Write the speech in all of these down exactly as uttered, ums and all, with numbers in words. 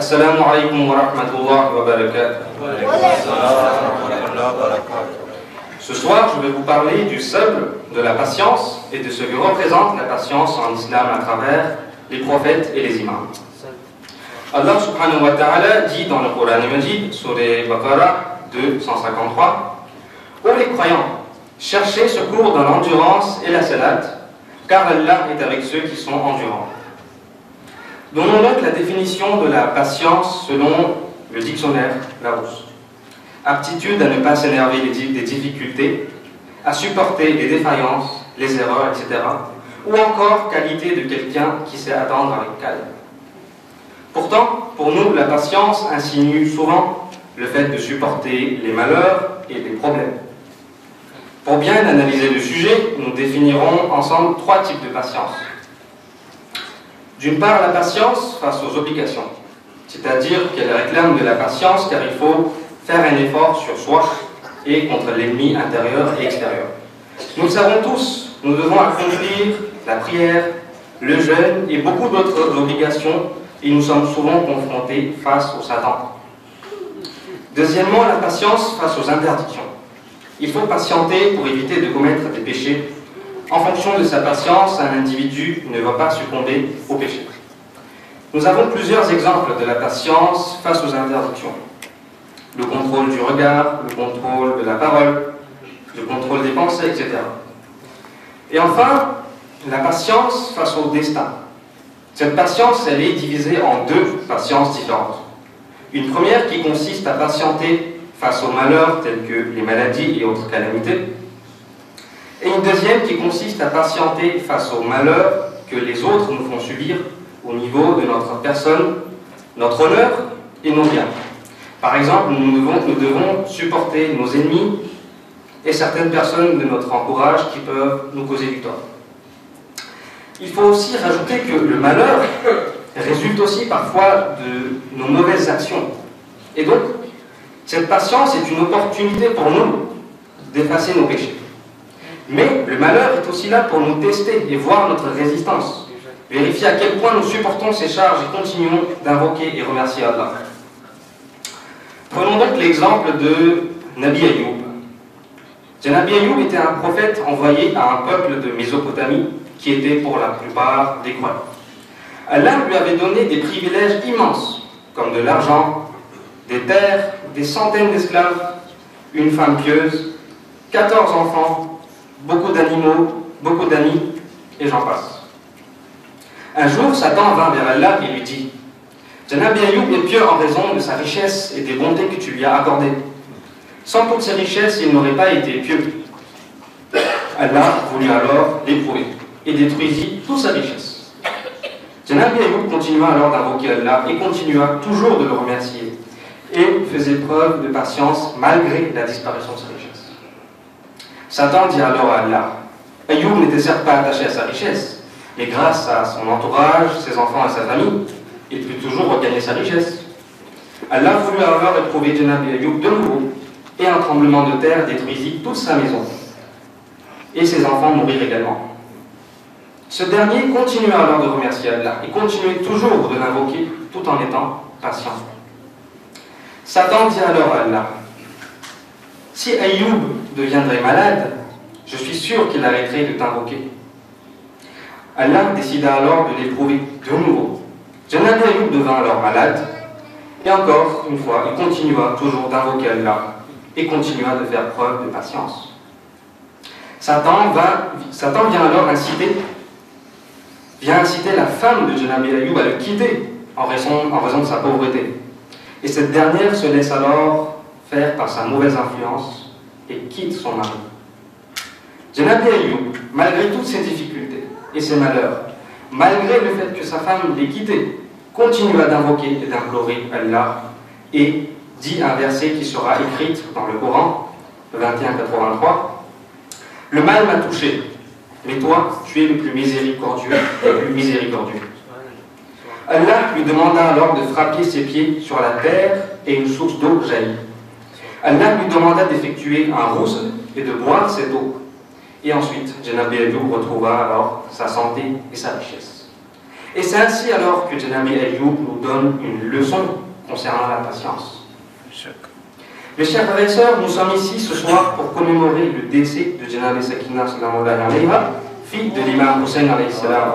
Assalamu alaikum wa rahmatullahi wa barakatuh. Ce soir, je vais vous parler du sabr, de la patience et de ce que représente la patience en islam à travers les prophètes et les imams. Allah subhanahu wa ta'ala dit dans le Coran Majid, sur les Baqarah deux cent cinquante-trois, ô les croyants, cherchez secours dans l'endurance et la salat, car Allah est avec ceux qui sont endurants. Donnons donc la définition de la patience selon le dictionnaire Larousse. Aptitude à ne pas s'énerver des difficultés, à supporter les défaillances, les erreurs, et cetera. Ou encore qualité de quelqu'un qui sait attendre avec calme. Pourtant, pour nous, la patience insinue souvent le fait de supporter les malheurs et les problèmes. Pour bien analyser le sujet, nous définirons ensemble trois types de patience. D'une part, la patience face aux obligations, c'est-à-dire qu'elle réclame de la patience car il faut faire un effort sur soi et contre l'ennemi intérieur et extérieur. Nous le savons tous, nous devons accomplir la prière, le jeûne et beaucoup d'autres obligations et nous sommes souvent confrontés face au Satan. Deuxièmement, la patience face aux interdictions. Il faut patienter pour éviter de commettre des péchés. En fonction de sa patience, un individu ne va pas succomber au péché. Nous avons plusieurs exemples de la patience face aux interdictions. Le contrôle du regard, le contrôle de la parole, le contrôle des pensées, et cetera. Et enfin, la patience face au destin. Cette patience, elle est divisée en deux patiences différentes. Une première qui consiste à patienter face aux malheurs tels que les maladies et autres calamités. Et une deuxième qui consiste à patienter face aux malheurs que les autres nous font subir au niveau de notre personne, notre honneur et nos biens. Par exemple, nous devons, nous devons supporter nos ennemis et certaines personnes de notre entourage qui peuvent nous causer du tort. Il faut aussi rajouter que le malheur résulte aussi parfois de nos mauvaises actions. Et donc, cette patience est une opportunité pour nous d'effacer nos péchés. Mais le malheur est aussi là pour nous tester et voir notre résistance. Vérifier à quel point nous supportons ces charges et continuons d'invoquer et remercier Allah. Prenons donc l'exemple de Nabi Ayoub. Nabi Ayoub était un prophète envoyé à un peuple de Mésopotamie qui était pour la plupart des croyants. Allah lui avait donné des privilèges immenses, comme de l'argent, des terres, des centaines d'esclaves, une femme pieuse, quatorze enfants, beaucoup d'animaux, beaucoup d'amis, et j'en passe. Un jour, Satan vint vers Allah et lui dit « Nabi Ayoub est pieux en raison de sa richesse et des bontés que tu lui as accordées. Sans toutes ces richesses, il n'aurait pas été pieux. » Allah voulut alors l'éprouver et détruisit toute sa richesse. Nabi Ayoub continua alors d'invoquer Allah et continua toujours de le remercier et faisait preuve de patience malgré la disparition de sa richesse. Satan dit alors à Allah, Ayoub n'était certes pas attaché à sa richesse, mais grâce à son entourage, ses enfants et sa famille, il put toujours regagner sa richesse. Allah voulut alors éprouver Nabi Ayoub de nouveau, et un tremblement de terre détruisit toute sa maison. Et ses enfants mourirent également. Ce dernier continua alors de remercier Allah, et continuait toujours de l'invoquer, tout en étant patient. Satan dit alors à Allah, si Ayoub deviendrait malade, je suis sûr qu'il arrêterait de t'invoquer. Allah décida alors de l'éprouver de nouveau. Nabi Ayoub devint alors malade, et encore une fois, il continua toujours d'invoquer Allah, et continua de faire preuve de patience. Satan, va, Satan vient alors inciter, vient inciter la femme de Nabi Ayoub à le quitter en raison, en raison de sa pauvreté. Et cette dernière se laisse alors faire par sa mauvaise influence et quitte son mari. Nabi Ayoub, malgré toutes ses difficultés et ses malheurs, malgré le fait que sa femme l'ait quitté, continua d'invoquer et d'implorer Allah et dit un verset qui sera écrit dans le Coran, vingt et un quatre-vingt-trois, « Le mal m'a touché, mais toi, tu es le plus miséricordieux et le plus miséricordieux. » Allah lui demanda alors de frapper ses pieds sur la terre et une source d'eau jaillit. Allah lui demanda d'effectuer un rousse et de boire cette eau. Et ensuite, Nabi Ayoub retrouva alors sa santé et sa richesse. Et c'est ainsi alors que Janabi Ayyub nous donne une leçon concernant la patience. Mes chers frères et sœurs, nous sommes ici ce soir pour commémorer le décès de Janabi Sakina sallallahu alayhi wa sallam, fille de l'imam Hussein alayhi salam.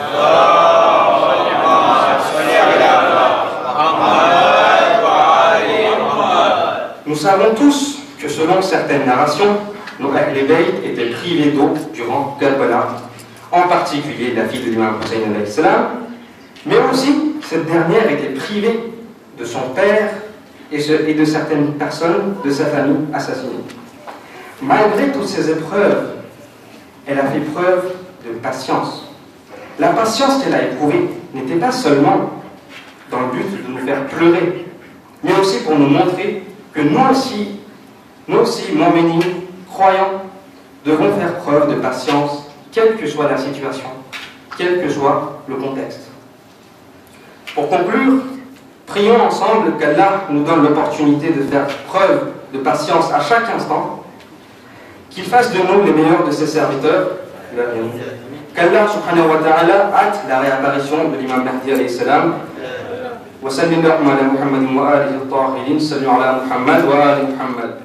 Nous savons tous que selon certaines narrations, nos Ahl Bayt étaient privés d'eau durant Karbala, en particulier la fille de l'imam Hussein alayhi salam, mais aussi cette dernière était privée de son père et de certaines personnes de sa famille assassinées. Malgré toutes ces épreuves, elle a fait preuve de patience. La patience qu'elle a éprouvée n'était pas seulement dans le but de nous faire pleurer, mais aussi pour nous montrer que nous aussi, nous aussi, mu'minines, croyants, devons faire preuve de patience, quelle que soit la situation, quel que soit le contexte. Pour conclure, prions ensemble qu'Allah nous donne l'opportunité de faire preuve de patience à chaque instant, qu'il fasse de nous les meilleurs de ses serviteurs, qu'Allah subhanahu wa ta'ala hâte la réapparition de l'imam Mahdi alayhi salam. Wa sallallahu ala Muhammadin wa alihi al-tahirin, sallu ala Muhammad wa ali Muhammad.